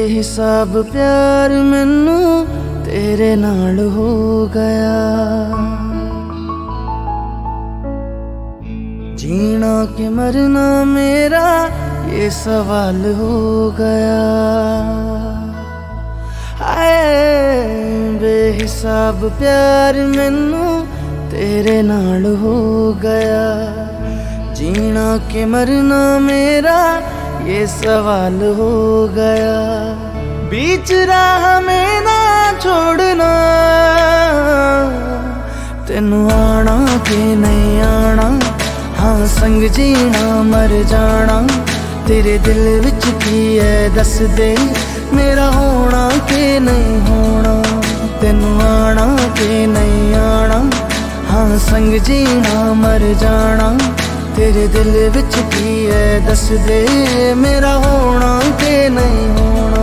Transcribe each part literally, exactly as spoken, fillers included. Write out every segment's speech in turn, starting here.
बेहिसाब प्यार मैनू तेरे नाल हो गया। जीना के मरना मेरा ये सवाल हो गया। आए बेहिसाब प्यार मैनू तेरे नाल हो गया। जीना के मरना मेरा ये सवाल हो गया। बीच राह में ना छोड़ना, तेनू आना के नहीं आना, हाँ संग जीना मर जाना। तेरे दिल विच की है दस दे, मेरा होना के नहीं होना। तेनू आना के नहीं आना, हाँ संग जीना मर जाना। तेरे दिल विच की है दस दे, मेरा होना के नहीं होना।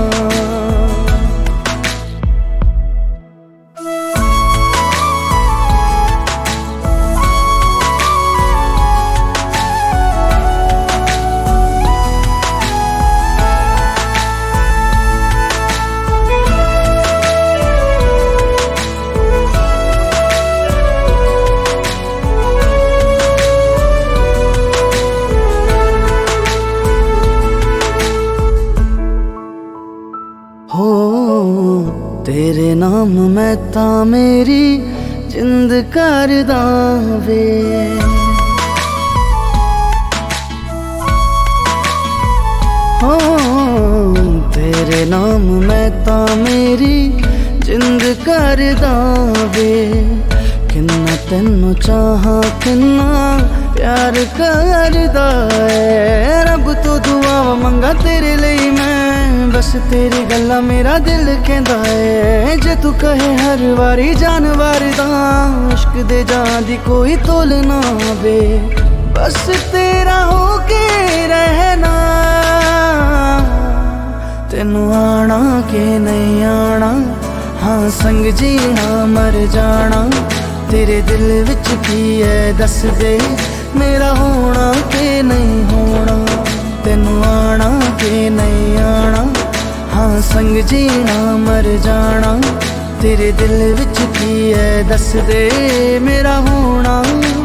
हो तेरे नाम मैं ता मेरी जिंद करदा वे। हो तेरे नाम मैं ता मेरी जिंद करदा वे। किन्ना तेनू चाहां किन्ना प्यार करदा है। रब तो दुआ मंगा तेरे लिए मैं, बस तेरी गल्ला मेरा दिल कहंदा है। जे तू कहे हर वारी जानवर दा, इश्क दे जान दी कोई तोल ना वे। बस तेरा होके रहना, तेनू आना के नहीं आना, हाँ संग जीना मर जाना। तेरे दिल विच की है दस दे, मेरा होना के नहीं होना। तेनू आना के नहीं आना, हाँ संग जीना मर जाना। तेरे दिल विच की है दस दे, मेरा होना